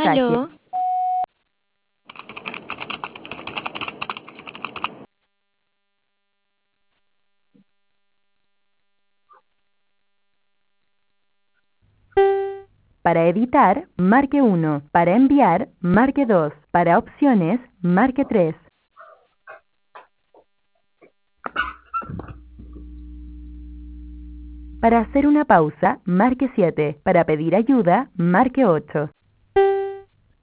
mensaje. Aló, Para editar, marque 1. Para enviar, marque 2. Para opciones, marque 3. Para hacer una pausa, marque 7. Para pedir ayuda, marque 8.